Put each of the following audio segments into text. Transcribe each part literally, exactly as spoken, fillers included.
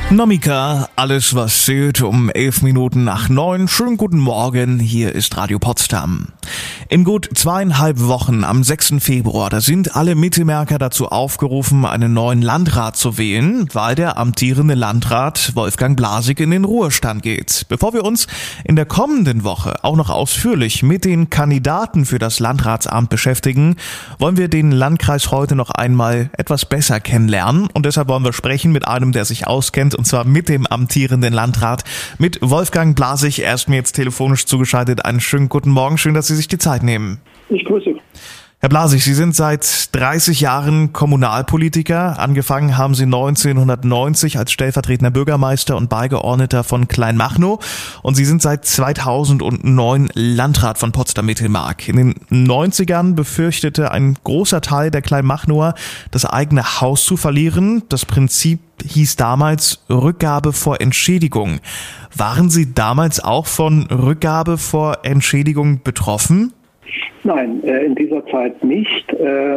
Nomika, alles was zählt um elf Minuten nach neun. Schönen guten Morgen, hier ist Radio Potsdam. In gut zweieinhalb Wochen am sechsten Februar, da sind alle Mittelmärker dazu aufgerufen, einen neuen Landrat zu wählen, weil der amtierende Landrat Wolfgang Blasig in den Ruhestand geht. Bevor wir uns in der kommenden Woche auch noch ausführlich mit den Kandidaten für das Landratsamt beschäftigen, wollen wir den Landkreis heute noch einmal etwas besser kennenlernen und deshalb wollen wir sprechen mit einem, der sich auskennt, und zwar mit dem amtierenden Landrat, mit Wolfgang Blasig. Er ist mir jetzt telefonisch zugeschaltet. Einen schönen guten Morgen. Schön, dass Sie sich die Zeit nehmen. Ich grüße. Herr Blasig, Sie sind seit dreißig Jahren Kommunalpolitiker. Angefangen haben Sie neunzehnhundertneunzig als stellvertretender Bürgermeister und Beigeordneter von Kleinmachnow. Und Sie sind seit zweitausendneun Landrat von Potsdam-Mittelmark. In den neunzigern befürchtete ein großer Teil der Kleinmachnower, das eigene Haus zu verlieren. Das Prinzip hieß damals Rückgabe vor Entschädigung. Waren Sie damals auch von Rückgabe vor Entschädigung betroffen? Nein, in dieser Zeit nicht,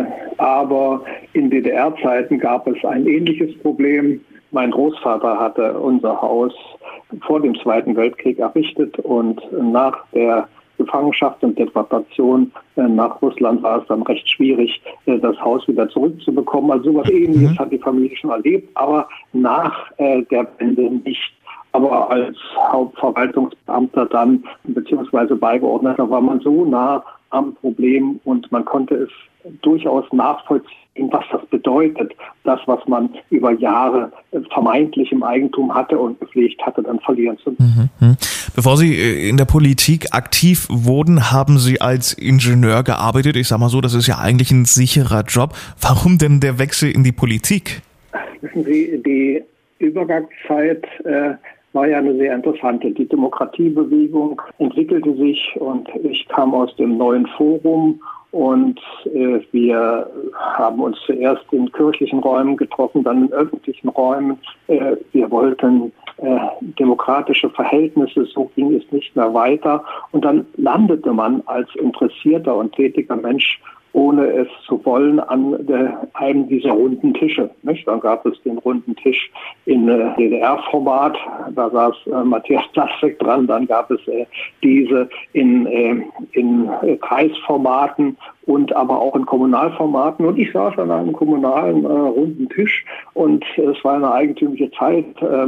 aber in D D R-Zeiten gab es ein ähnliches Problem. Mein Großvater hatte unser Haus vor dem Zweiten Weltkrieg errichtet und nach der Gefangenschaft und Deportation nach Russland war es dann recht schwierig, das Haus wieder zurückzubekommen. Also sowas Ähnliches hat die Familie schon erlebt, aber nach der Wende nicht. Aber als Hauptverwaltungsbeamter dann, beziehungsweise Beigeordneter, war man so nah am Problem und man konnte es durchaus nachvollziehen, was das bedeutet, das, was man über Jahre vermeintlich im Eigentum hatte und gepflegt hatte, dann verlieren zu müssen. Mhm. Bevor Sie in der Politik aktiv wurden, haben Sie als Ingenieur gearbeitet. Ich sag mal so, das ist ja eigentlich ein sicherer Job. Warum denn der Wechsel in die Politik? Wissen Sie, die Übergangszeit äh, war ja eine sehr interessante. Die Demokratiebewegung entwickelte sich und ich kam aus dem neuen Forum und äh, wir haben uns zuerst in kirchlichen Räumen getroffen, dann in öffentlichen Räumen. Äh, wir wollten äh, demokratische Verhältnisse, so ging es nicht mehr weiter. Und dann landete man als interessierter und tätiger Mensch, ohne es zu wollen, an einem dieser runden Tische. Nicht? Dann gab es den runden Tisch in äh, D D R-Format, da saß äh, Matthias Plastek dran, dann gab es äh, diese in, äh, in äh, Kreisformaten und aber auch in Kommunalformaten. Und ich saß an einem kommunalen äh, runden Tisch und äh, es war eine eigentümliche Zeit, äh,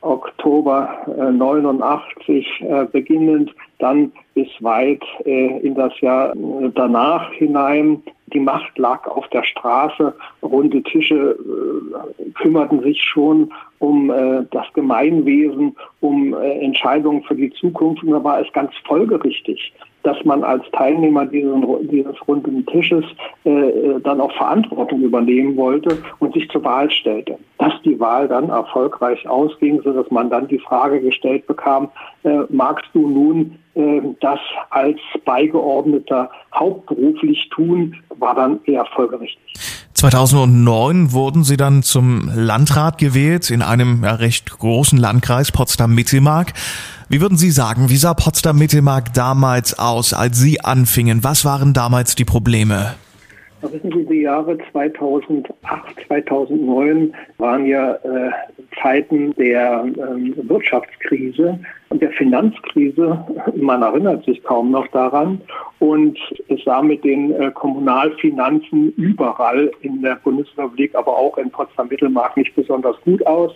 Oktober äh, neunundachtzig äh, beginnend, dann bis weit äh, in das Jahr äh, danach hinein. Die Macht lag auf der Straße. Runde Tische äh, kümmerten sich schon um äh, das Gemeinwesen, um äh, Entscheidungen für die Zukunft. Und da war es ganz folgerichtig, dass man als Teilnehmer dieses, dieses runden Tisches äh, dann auch Verantwortung übernehmen wollte und sich zur Wahl stellte. Dass die Wahl dann erfolgreich ausging, sodass man dann die Frage gestellt bekam, äh, magst du nun äh, das als Beigeordneter hauptberuflich tun, war dann eher folgerichtig. zweitausendneun wurden Sie dann zum Landrat gewählt in einem ja, recht großen Landkreis Potsdam-Mittelmark. Wie würden Sie sagen, wie sah Potsdam-Mittelmark damals aus, als Sie anfingen? Was waren damals die Probleme? Da wissen Sie, die Jahre zweitausendacht, zweitausendneun waren ja äh, Zeiten der äh, Wirtschaftskrise und der Finanzkrise. Man erinnert sich kaum noch daran. Und es sah mit den äh, Kommunalfinanzen überall in der Bundesrepublik, aber auch in Potsdam-Mittelmark nicht besonders gut aus.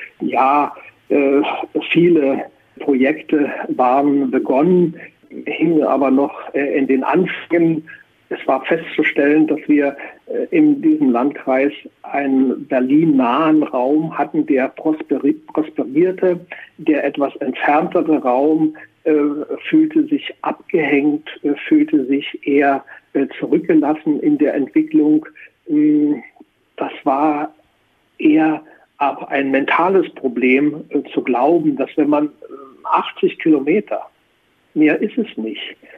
Ja, äh, viele Projekte waren begonnen, hingen aber noch äh, in den Anfängen. Es war festzustellen, dass wir äh, in diesem Landkreis einen Berlin-nahen Raum hatten, der prosperi- prosperierte. Der etwas entferntere Raum äh, fühlte sich abgehängt, äh, fühlte sich eher äh, zurückgelassen in der Entwicklung. Ähm, das war eher auch ein mentales Problem, äh, zu glauben, dass wenn man äh, achtzig Kilometer, mehr ist es nicht,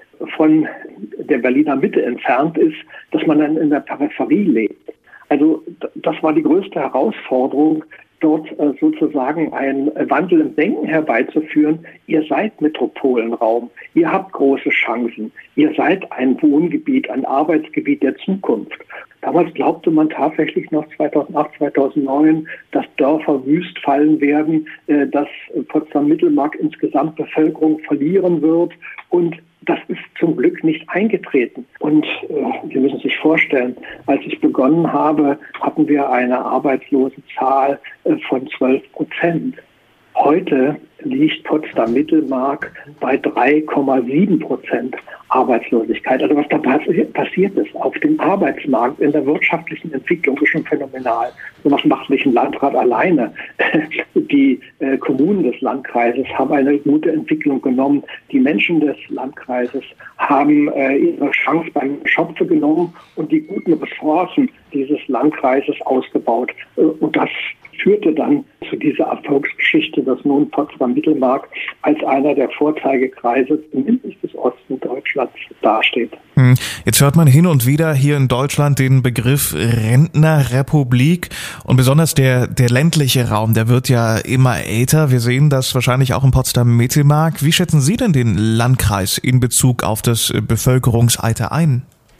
von der Berliner Mitte entfernt ist, dass man dann in der Peripherie lebt. Also das war die größte Herausforderung, dort äh, sozusagen einen Wandel im Denken herbeizuführen. Ihr seid Metropolenraum, ihr habt große Chancen, ihr seid ein Wohngebiet, ein Arbeitsgebiet der Zukunft. Damals glaubte man tatsächlich noch zweitausendacht, zweitausendneun, dass Dörfer wüst fallen werden, dass Potsdam-Mittelmark insgesamt Bevölkerung verlieren wird. Und das ist zum Glück nicht eingetreten. Und äh, Sie müssen sich vorstellen, als ich begonnen habe, hatten wir eine Arbeitslosenzahl äh, von zwölf Prozent. Heute liegt Potsdam-Mittelmark bei drei Komma sieben Prozent Arbeitslosigkeit. Also was da passiert ist auf dem Arbeitsmarkt, in der wirtschaftlichen Entwicklung, ist schon phänomenal. So was macht nicht ein Landrat alleine. Die äh, Kommunen des Landkreises haben eine gute Entwicklung genommen. Die Menschen des Landkreises haben äh, ihre Chance beim Schopfe genommen und die guten Ressourcen dieses Landkreises ausgebaut. Äh, und das führte dann zu dieser Erfolgsgeschichte, dass nun Potsdam-Mittelmark als einer der Vorzeigekreise zumindest des Osten Deutschlands dasteht. Jetzt hört man hin und wieder hier in Deutschland den Begriff Rentnerrepublik und besonders der, der ländliche Raum, der wird ja immer älter. Wir sehen das wahrscheinlich auch in Potsdam-Mittelmark. Wie schätzen Sie denn den Landkreis in Bezug auf das Bevölkerungsalter ein?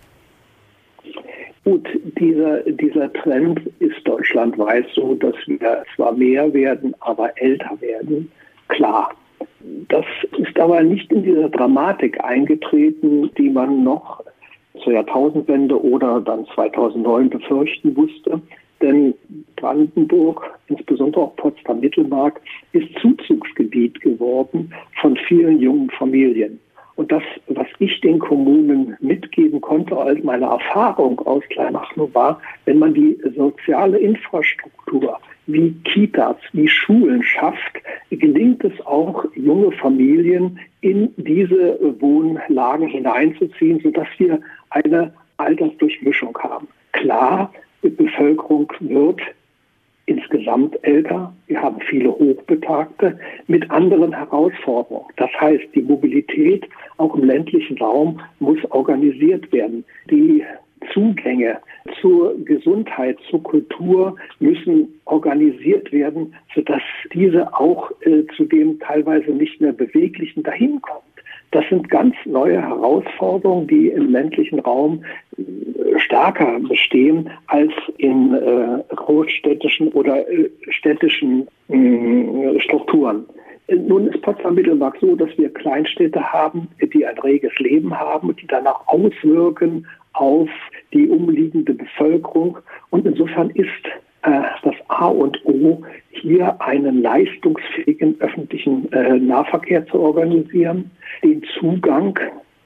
Gut, dieser, dieser Trend ist deutschlandweit so, dass wir zwar mehr werden, aber älter werden. Klar. Das ist aber nicht in dieser Dramatik eingetreten, die man noch zur Jahrtausendwende oder dann zweitausendneun befürchten musste. Denn Brandenburg, insbesondere auch Potsdam-Mittelmark, ist Zuzugsgebiet geworden von vielen jungen Familien. Und das, was ich den Kommunen mitgeben konnte als meine Erfahrung aus Kleinmachnow war, wenn man die soziale Infrastruktur wie Kitas, wie Schulen schafft, gelingt es auch, junge Familien in diese Wohnlagen hineinzuziehen, sodass wir eine Altersdurchmischung haben. Klar, die Bevölkerung wird insgesamt älter. Wir haben viele Hochbetagte mit anderen Herausforderungen. Das heißt, die Mobilität auch im ländlichen Raum muss organisiert werden. Die Zugänge zur Gesundheit, zur Kultur müssen organisiert werden, sodass diese auch äh, zu dem teilweise nicht mehr Beweglichen dahin kommt. Das sind ganz neue Herausforderungen, die im ländlichen Raum äh, stärker bestehen als in äh, großstädtischen oder äh, städtischen äh, Strukturen. Nun ist Potsdam-Mittelmark so, dass wir Kleinstädte haben, die ein reges Leben haben und die danach auswirken auf die umliegende Bevölkerung. Und insofern ist äh, das A und O, hier einen leistungsfähigen öffentlichen äh, Nahverkehr zu organisieren, den Zugang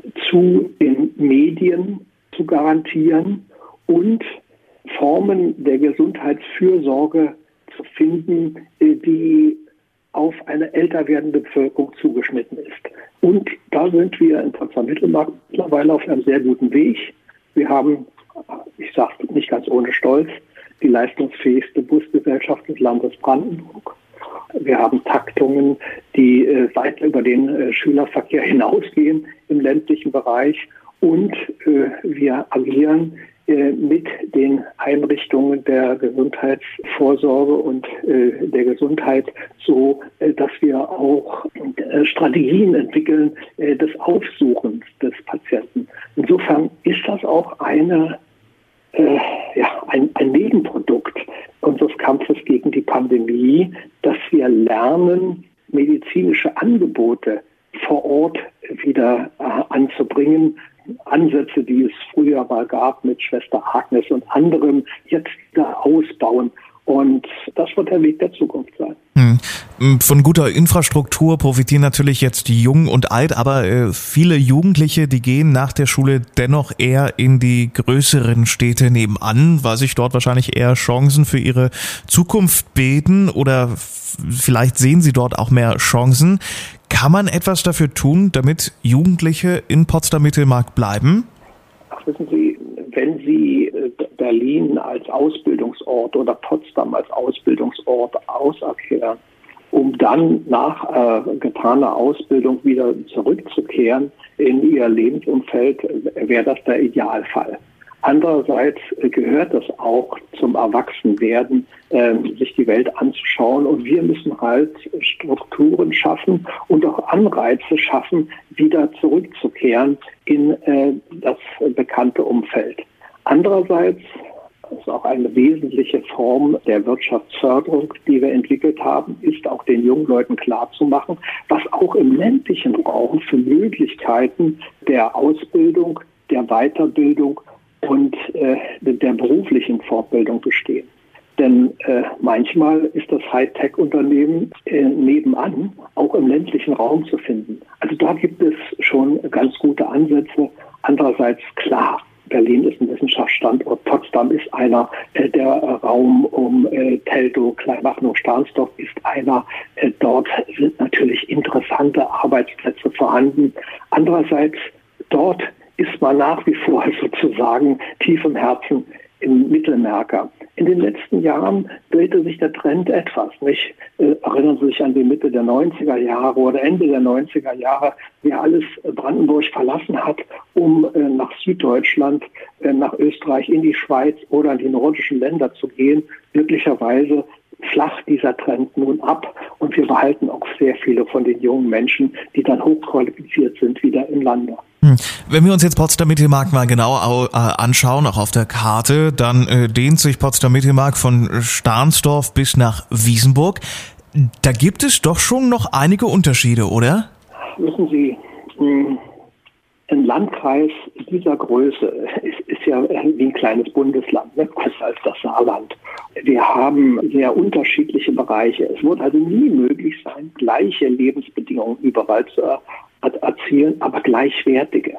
zu den Medien zu garantieren und Formen der Gesundheitsfürsorge zu finden, äh, die auf eine älter werdende Bevölkerung zugeschnitten ist. Und da sind wir in Potsdam-Mittelmark mittlerweile auf einem sehr guten Weg. Wir haben, ich sage nicht ganz ohne Stolz, die leistungsfähigste Busgesellschaft des Landes Brandenburg. Wir haben Taktungen, die äh, weit über den äh, Schülerverkehr hinausgehen im ländlichen Bereich. Und äh, wir agieren äh, mit den Einrichtungen der Gesundheitsvorsorge und äh, der Gesundheit so, äh, dass wir auch äh, Strategien entwickeln äh, des Aufsuchens des Patienten. Insofern ist das auch eine, äh, ja, ein, ein Nebenprodukt unseres Kampfes gegen die Pandemie, dass wir lernen, medizinische Angebote vor Ort wieder äh, anzubringen. Ansätze, die es früher mal gab mit Schwester Agnes und anderem, jetzt wieder ausbauen. Und das wird der Weg der Zukunft sein. Von guter Infrastruktur profitieren natürlich jetzt jung und alt, aber äh, viele Jugendliche, die gehen nach der Schule dennoch eher in die größeren Städte nebenan, weil sich dort wahrscheinlich eher Chancen für ihre Zukunft bieten oder f- vielleicht sehen sie dort auch mehr Chancen. Kann man etwas dafür tun, damit Jugendliche in Potsdam-Mittelmark bleiben? Ach, wissen Sie, wenn Sie Berlin als Ausbildungsort oder Potsdam als Ausbildungsort auserkehren, um dann nach äh, getaner Ausbildung wieder zurückzukehren in ihr Lebensumfeld, wäre das der Idealfall. Andererseits gehört es auch zum Erwachsenwerden, äh, sich die Welt anzuschauen. Und wir müssen halt Strukturen schaffen und auch Anreize schaffen, wieder zurückzukehren in äh, das bekannte Umfeld. Andererseits ist auch eine wesentliche Form der Wirtschaftsförderung, die wir entwickelt haben, ist auch den jungen Leuten klarzumachen, was auch im ländlichen Raum für Möglichkeiten der Ausbildung, der Weiterbildung und äh, der beruflichen Fortbildung bestehen. Denn äh, manchmal ist das Hightech-Unternehmen äh, nebenan auch im ländlichen Raum zu finden. Also da gibt es schon ganz gute Ansätze. Andererseits klar, Berlin ist ein Wissenschaftsstandort, Potsdam ist einer, äh, der Raum um äh, Teltow, Kleinmachnow, Stahnsdorf ist einer. Äh, dort sind natürlich interessante Arbeitsplätze vorhanden. Andererseits dort ist man nach wie vor sozusagen tief im Herzen im Mittelmärker. In den letzten Jahren drehte sich der Trend etwas. Nicht? Äh, erinnern Sie sich an die Mitte der neunziger Jahre oder Ende der neunziger Jahre, wie alles Brandenburg verlassen hat, um äh, nach Süddeutschland, äh, nach Österreich, in die Schweiz oder in die nordischen Länder zu gehen. Glücklicherweise flacht dieser Trend nun ab und wir behalten auch sehr viele von den jungen Menschen, die dann hochqualifiziert sind, wieder im Lande. Wenn wir uns jetzt Potsdam-Mittelmark mal genau äh, anschauen, auch auf der Karte, dann äh, dehnt sich Potsdam-Mittelmark von Stahnsdorf bis nach Wiesenburg. Da gibt es doch schon noch einige Unterschiede, oder? Wissen Sie, ein Landkreis dieser Größe ist, ist ja wie ein kleines Bundesland, ne? Größer als das Saarland. Wir haben sehr unterschiedliche Bereiche. Es wird also nie möglich sein, gleiche Lebensbedingungen überall zu erzielen, aber gleichwertige.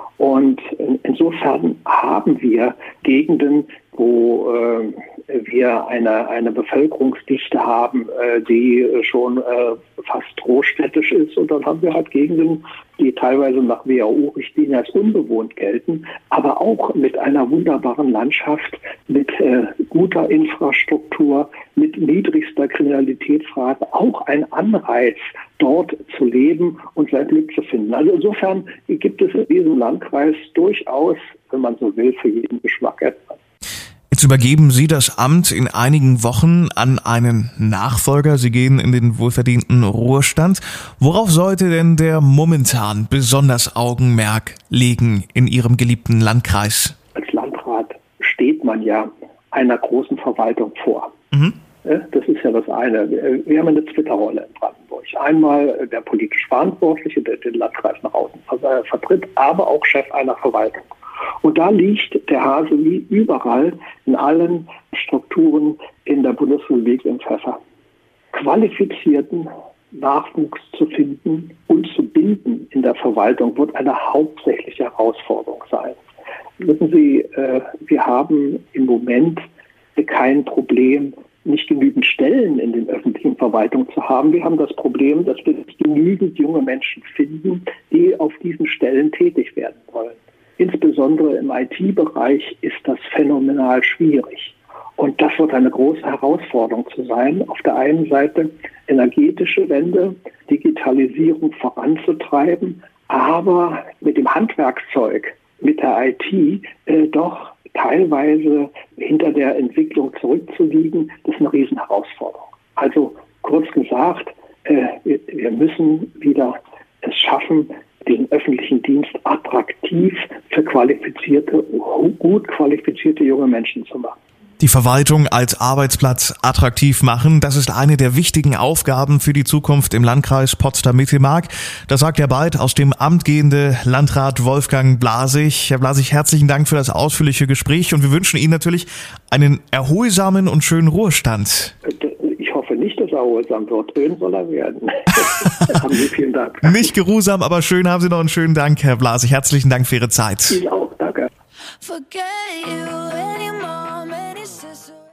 Und insofern haben wir Gegenden, wo äh, wir eine, eine Bevölkerungsdichte haben, äh, die schon äh, fast großstädtisch ist. Und dann haben wir halt Gegenden, die teilweise nach W H O-Richtlinien als unbewohnt gelten, aber auch mit einer wunderbaren Landschaft, mit äh, guter Infrastruktur, mit niedrigster Kriminalitätsrate, auch ein Anreiz, dort zu leben und sein Glück zu finden. Also insofern gibt es in diesem Landkreis durchaus, wenn man so will, für jeden Geschmack etwas. Jetzt übergeben Sie das Amt in einigen Wochen an einen Nachfolger. Sie gehen in den wohlverdienten Ruhestand. Worauf sollte denn der momentan besonders Augenmerk legen in Ihrem geliebten Landkreis? Als Landrat steht man ja einer großen Verwaltung vor. Mhm. Das ist ja das eine. Wir haben eine Twitter-Rolle in Brandenburg. Einmal der politisch Verantwortliche, der den Landkreis nach außen vertritt, aber auch Chef einer Verwaltung. Und da liegt der Hase wie überall in allen Strukturen in der Bundesrepublik im Pfeffer. Qualifizierten Nachwuchs zu finden und zu binden in der Verwaltung wird eine hauptsächliche Herausforderung sein. Wissen Sie, wir haben im Moment kein Problem, nicht genügend Stellen in den öffentlichen Verwaltungen zu haben. Wir haben das Problem, dass wir nicht genügend junge Menschen finden, die auf diesen Stellen tätig werden wollen. Insbesondere im I T-Bereich ist das phänomenal schwierig. Und das wird eine große Herausforderung zu sein, auf der einen Seite energetische Wende, Digitalisierung voranzutreiben, aber mit dem Handwerkszeug, mit der I T äh, doch teilweise hinter der Entwicklung zurückzuliegen, das ist eine Riesenherausforderung. Also kurz gesagt, äh, wir, wir müssen wieder es schaffen, den öffentlichen Dienst attraktiv für qualifizierte, gut qualifizierte junge Menschen zu machen. Die Verwaltung als Arbeitsplatz attraktiv machen, das ist eine der wichtigen Aufgaben für die Zukunft im Landkreis Potsdam-Mittelmark. Das sagt der bald aus dem Amt gehende Landrat Wolfgang Blasich. Herr Blasich, herzlichen Dank für das ausführliche Gespräch und wir wünschen Ihnen natürlich einen erholsamen und schönen Ruhestand. Ich hoffe nicht, dass er erholsam wird. Schön soll er werden. Haben Sie vielen Dank. Nicht geruhsam, aber schön. Haben Sie noch einen schönen Dank, Herr Blasich. Herzlichen Dank für Ihre Zeit. Ihnen auch. Danke. Forget you and your mom and your sister.